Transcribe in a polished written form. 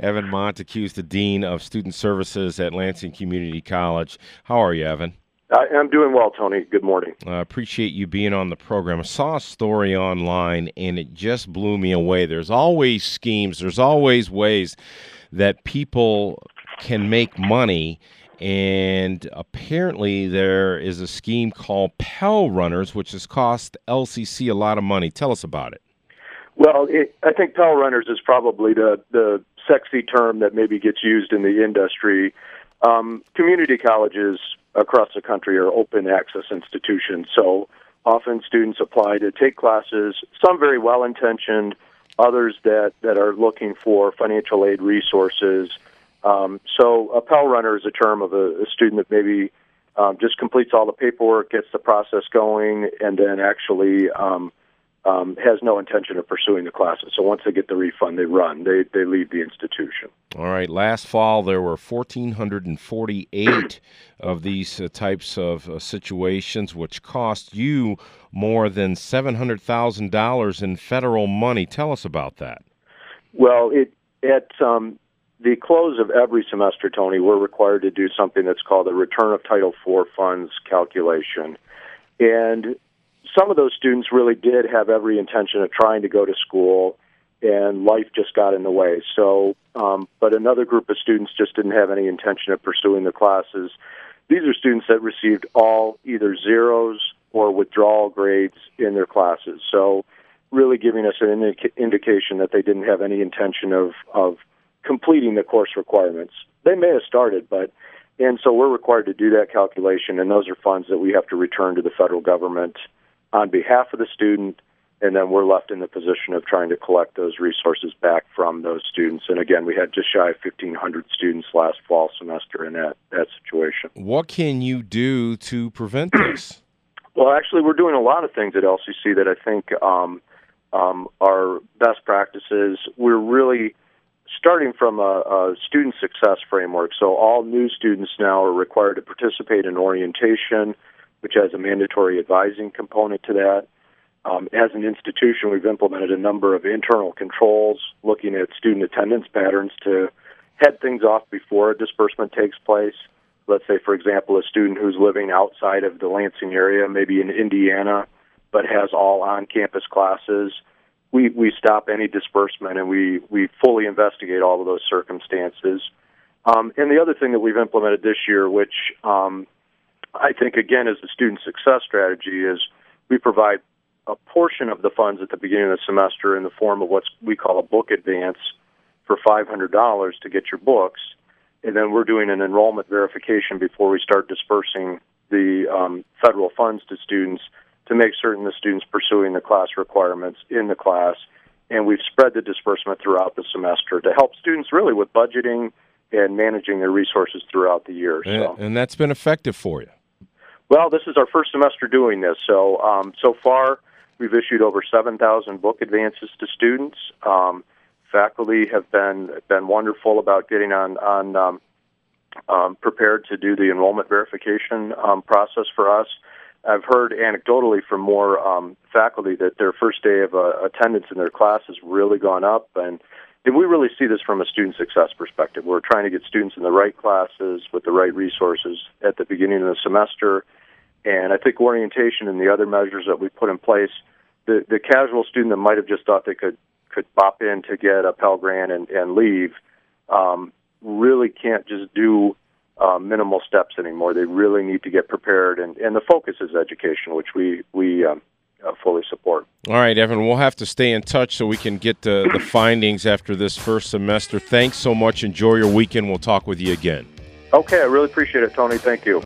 Evan Montague is the Dean of Student Services at Lansing Community College. How are you, Evan? I'm doing well, Tony. Good morning. I appreciate you being on the program. I saw a story online, and it just blew me away. There's always schemes. There's always ways that people can make money, and apparently there is a scheme called Pell Runners, which has cost LCC a lot of money. Tell us about it. Well, I think Pell Runners is probably the sexy term that maybe gets used in the industry. Community colleges across the country are open access institutions, so often students apply to take classes, some very well-intentioned, others that are looking for financial aid resources. So a Pell Runner is a term of a student that maybe just completes all the paperwork, gets the process going, and then actually has no intention of pursuing the classes. So once they get the refund, they run. They leave the institution. All right. Last fall, there were 1,448 of these types of situations, which cost you more than $700,000 in federal money. Tell us about that. Well, at the close of every semester, Tony, we're required to do something that's called a return of Title IV funds calculation. And some of those students really did have every intention of trying to go to school, and life just got in the way. So, but another group of students just didn't have any intention of pursuing the classes. These are students that received all either zeros or withdrawal grades in their classes. So really giving us an indication that they didn't have any intention of completing the course requirements. They may have started, and so we're required to do that calculation, and those are funds that we have to return to the federal government on behalf of the student, and then we're left in the position of trying to collect those resources back from those students. And again, we had just shy of 1,500 students last fall semester in that situation. What can you do to prevent this? Well, actually, we're doing a lot of things at LCC that I think are best practices. We're really starting from a student success framework. So all new students now are required to participate in orientation, which has a mandatory advising component to that. As an institution, we've implemented a number of internal controls, looking at student attendance patterns to head things off before a disbursement takes place. Let's say, for example, a student who's living outside of the Lansing area, maybe in Indiana, but has all on-campus classes. We stop any disbursement, and we fully investigate all of those circumstances. And the other thing that we've implemented this year, which I think, again, is the student success strategy, is we provide a portion of the funds at the beginning of the semester in the form of what we call a book advance for $500 to get your books, and then we're doing an enrollment verification before we start dispersing the federal funds to students to make certain the students pursuing the class requirements in the class, and we've spread the disbursement throughout the semester to help students really with budgeting and managing their resources throughout the year. And that's been effective for you. Well, this is our first semester doing this, so so far we've issued over 7,000 book advances to students. Faculty have been wonderful about getting on prepared to do the enrollment verification process for us. I've heard anecdotally from more faculty that their first day of attendance in their class has really gone up, and we really see this from a student success perspective. We're trying to get students in the right classes with the right resources at the beginning of the semester. And I think orientation and the other measures that we put in place, the casual student that might have just thought they could pop in to get a Pell Grant and leave, really can't just do minimal steps anymore. They really need to get prepared, and the focus is education, which we fully support. All right, Evan, we'll have to stay in touch so we can get the findings after this first semester. Thanks so much. Enjoy your weekend. We'll talk with you again. Okay, I really appreciate it, Tony. Thank you.